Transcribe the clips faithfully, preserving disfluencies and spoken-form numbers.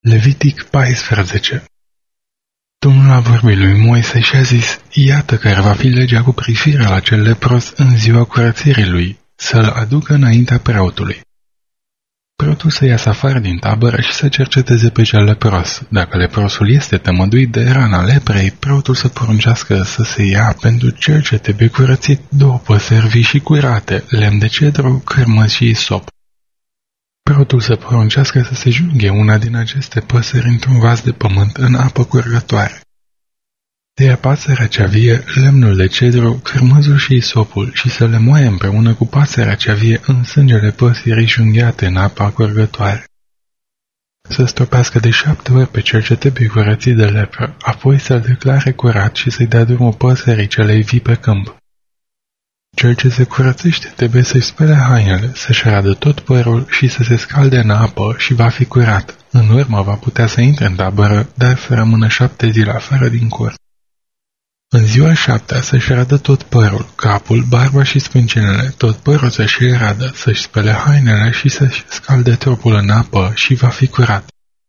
Levitic paisprezece. Domnul a vorbit lui Moise și a zis, iată care va fi legea cu privire la cel lepros în ziua curățirii lui, să-l aducă înaintea preotului. Preotul să iasă afară din tabără și să cerceteze pe cel lepros. Dacă leprosul este tămăduit de rana leprei, preotul să poruncească să se ia pentru cel ce trebuie curățit două păsări vii și curate, lemn de cedru, cârmă și isop. Preotul să poruncească să se junghe una din aceste păsări într-un vas de pământ în apă curgătoare. Să ia pasărea cea vie, lemnul de cedru, cârmăzul și isopul și să le moaie împreună cu pasărea cea vie în sângele păsării junghiate în apa curgătoare. Să stropească de șapte ori pe cel ce trebuie curățit de lepră, apoi să-l declare curat și să-i dea drumul păsării celei vii pe câmp. Cel ce se curățește trebuie să-și spele hainele, să-și radă tot părul și să se scalde în apă și va fi curat. În urmă va putea să intre în tabără, dar să rămână șapte zile afară din cort. În ziua șaptea să-și radă tot părul, capul, barba și sprâncenele, tot părul să-și radă, să-și spele hainele și să-și scalde trupul în apă și va fi curat.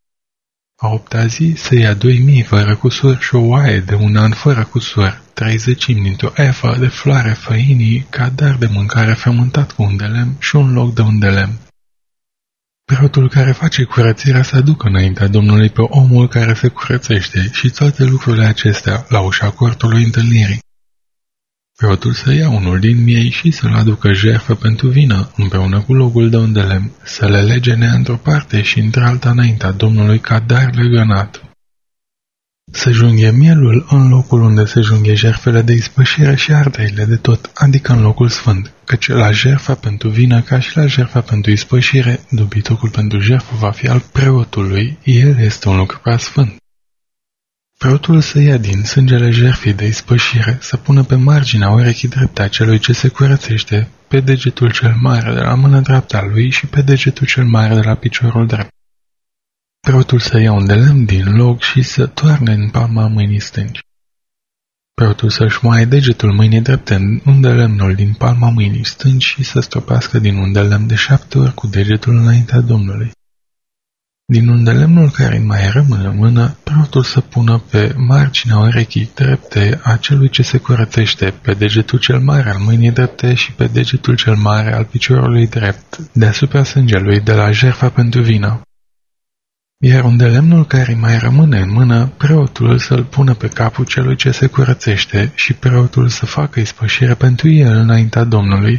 A opta zi să ia doi mii fără cusur și o oaie de un an fără cusur, treizecimi dintr-o efă de floare făinii ca dar de mâncare fermentat cu un de lemn și un loc de un de lemn. Preotul care face curățirea să aducă înaintea Domnului pe omul care se curățește și toate lucrurile acestea la ușa cortului întâlnirii. Preotul să ia unul din miei și să-l aducă jertfă pentru vină, împreună cu logul de un de lemn, să le legene într-o parte și într-alta înaintea Domnului ca dar legănat. Să junghe mielul în locul unde se junghe jertfele de ispășire și ardeile de tot, adică în locul sfânt, căci la jertfa pentru vină ca și la jertfa pentru ispășire, dobitocul pentru jertfă va fi al preotului, el este un lucru prea sfânt. Preotul să ia din sângele jertfii de ispășire, să pună pe marginea urechii drepte a celui ce se curățește, pe degetul cel mare de la mâna dreaptă a lui și pe degetul cel mare de la piciorul drept. Preotul să ia un de lemn din loc și să toarne în palma mâinii stângi. Preotul să-și moaie degetul mâinii drepte în unde lemnul din palma mâinii stângi și să stropească din unde lemn de șapte ori cu degetul înaintea Domnului. Din unde lemnul care mai rămâne în mână, preotul să pună pe marginea urechii drepte a celui ce se curățește, pe degetul cel mare al mâinii drepte și pe degetul cel mare al piciorului drept, deasupra sângelui de la jertfa pentru vină. Iar unde lemnul care mai rămâne în mână, preotul să-l pună pe capul celui ce se curățește și preotul să facă ispășire pentru el înaintea Domnului.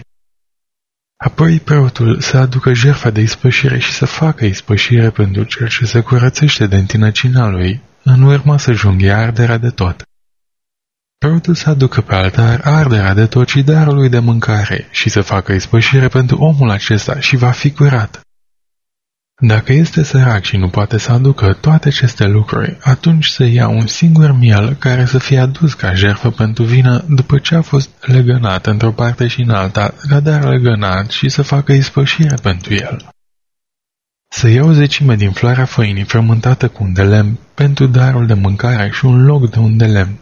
Apoi preotul să aducă jertfa de ispășire și să facă ispășire pentru cel ce se curățește de întinăcina lui, în urmă să junghe arderea de tot. Preotul să aducă pe altar arderea de tot și darul lui de mâncare și să facă ispășire pentru omul acesta și va fi curat. Dacă este sărac și nu poate să aducă toate aceste lucruri, atunci să ia un singur miel care să fie adus ca jertfă pentru vină după ce a fost legănat într-o parte și în alta, ca dar legănat și să facă ispășire pentru el. Să ia o zecime din floarea făinii frământată cu un de lemn pentru darul de mâncare și un loc de un de lemn.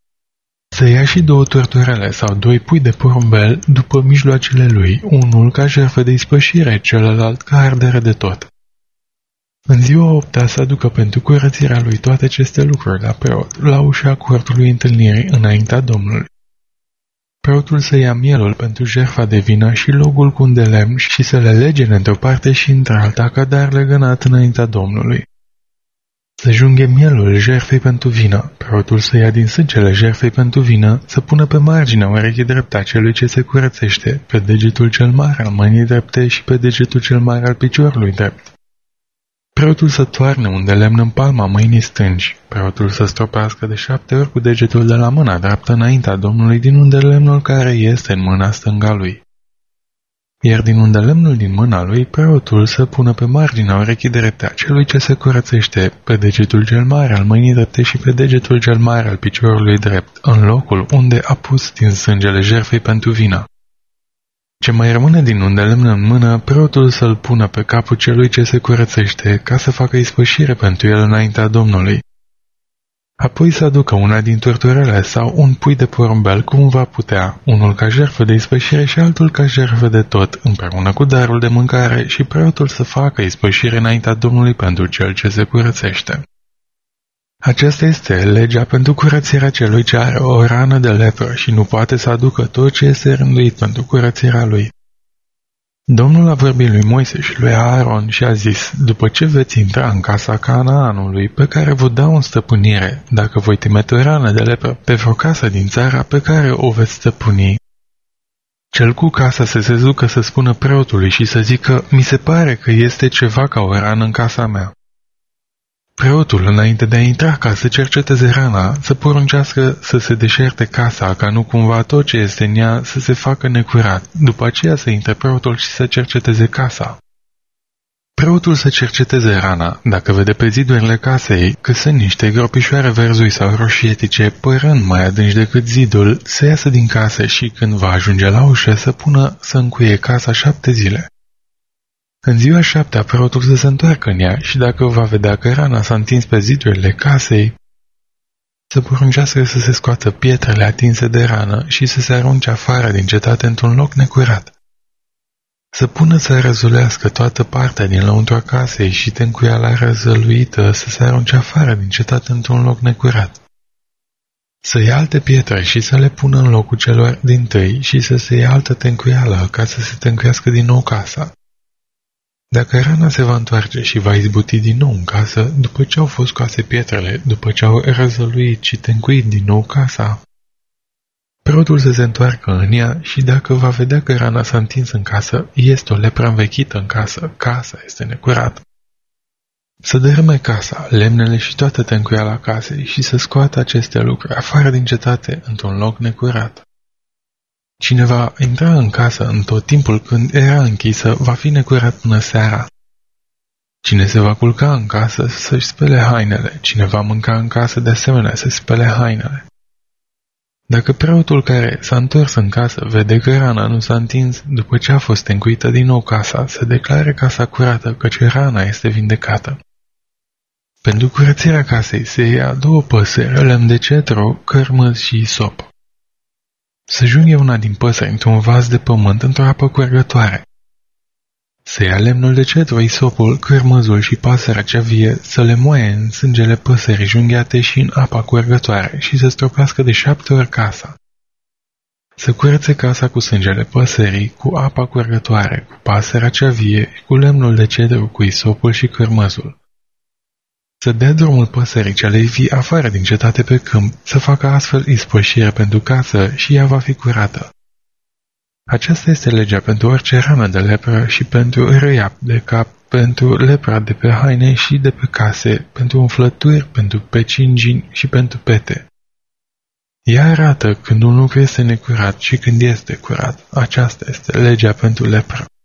Să ia și două torturele sau doi pui de porumbel după mijloacele lui, unul ca jertfă de ispășire, celălalt ca ardere de tot. În ziua opta să aducă pentru curățirea lui toate aceste lucruri la preot, la ușa cortului întâlnirii înaintea Domnului. Preotul să ia mielul pentru jertfa de vină și logul cu un de lemn și să le legene într-o parte și într-alta ca dar legănat înaintea Domnului. Să junghe mielul jertfei pentru vină, preotul să ia din sângele jertfei pentru vină, să pună pe marginea urechii drepte a celui ce se curățește, pe degetul cel mare al mâinii drepte și pe degetul cel mare al piciorului drept. Preotul să toarne un de lemn în palma mâinii stângi, preotul să stropească de șapte ori cu degetul de la mâna dreaptă înaintea Domnului din unde lemnul care este în mâna stânga lui. Iar din unde lemnul din mâna lui, preotul să pună pe marginea urechii drepte a celui ce se curățește, pe degetul cel mare al mâinii drepte și pe degetul cel mare al piciorului drept, în locul unde a pus din sângele jertfei pentru vină. Ce mai rămâne din unde lemn în mână, preotul să-l pună pe capul celui ce se curățește, ca să facă ispășire pentru el înaintea Domnului. Apoi să aducă una din turturele sau un pui de porumbel cum va putea, unul ca jertfă de ispășire și altul ca jertfă de tot, împreună cu darul de mâncare, și preotul să facă ispășire înaintea Domnului pentru cel ce se curățește. Aceasta este legea pentru curățirea celui ce are o rană de lepră și nu poate să aducă tot ce este rânduit pentru curățirea lui. Domnul a vorbit lui Moise și lui Aaron și a zis: după ce veți intra în casa Canaanului, pe care vă dau în stăpânire, dacă voi trimite o rană de lepră pe vreo casă din țara pe care o veți stăpâni, cel cu casa să se ducă să spună preotului și să zică: mi se pare că este ceva ca o rană în casa mea. Preotul, înainte de a intra ca să cerceteze rana, să poruncească să se deșerte casa, ca nu cumva tot ce este în ea să se facă necurat, după aceea să intre preotul și să cerceteze casa. Preotul să cerceteze rana, dacă vede pe zidurile casei că sunt niște gropișoare verzui sau roșietice, părând mai adânci decât zidul, să iasă din casă și când va ajunge la ușă să pună să încuie casa șapte zile. În ziua șaptea, preotul să se întoarcă în ea și dacă va vedea că rana s-a întins pe zidurile casei, să poruncească să se scoată pietrele atinse de rană și să se arunce afară din cetate într-un loc necurat. Să pună să răzulească toată partea din lăuntrul casei și tencuiala răzăluită să se arunce afară din cetate într-un loc necurat. Să ia alte pietre și să le pună în locul celor dintâi și să se ia altă tencuială ca să se tencuiască din nou casa. Dacă rana se va întoarce și va izbuti din nou în casă, după ce au fost scoase pietrele, după ce au răzăluit și tencuit din nou casa, preotul să se întoarcă în ea și dacă va vedea că rana s-a întins în casă, este o lepră învechită în casă, casa este necurată. Să dărâme casa, lemnele și toată tencuiala casei și să scoată aceste lucruri afară din cetate într-un loc necurat. Cine va intra în casă în tot timpul când era închisă, va fi necurat până seara. Cine se va culca în casă, să-și spele hainele. Cine va mânca în casă, de asemenea, să spele hainele. Dacă preotul care s-a întors în casă vede că rana nu s-a întins după ce a fost încuită din nou casa, să declare casa curată, căci rana este vindecată. Pentru curățirea casei se ia două păsări, lemn de cedru, cărmăz și isop. Să junghe una din păsări într-un vas de pământ într-o apă curgătoare. Să ia lemnul de cedru, isopul, cărmăzul și pasărea cea vie, să le moaie în sângele păsării junghiate și în apa curgătoare și să stropească de șapte ori casa. Să curățe casa cu sângele păsării, cu apa curgătoare, cu pasărea cea vie, cu lemnul de cedru, cu isopul și cărmăzul. Să dea drumul păsării celei vii afară din cetate pe câmp, să facă astfel ispășire pentru casă și ea va fi curată. Aceasta este legea pentru orice rană de lepră și pentru răiap de cap, pentru lepra de pe haine și de pe case, pentru umflături, pentru pecingini și pentru pete. Ea arată când un lucru este necurat și când este curat. Aceasta este legea pentru lepră.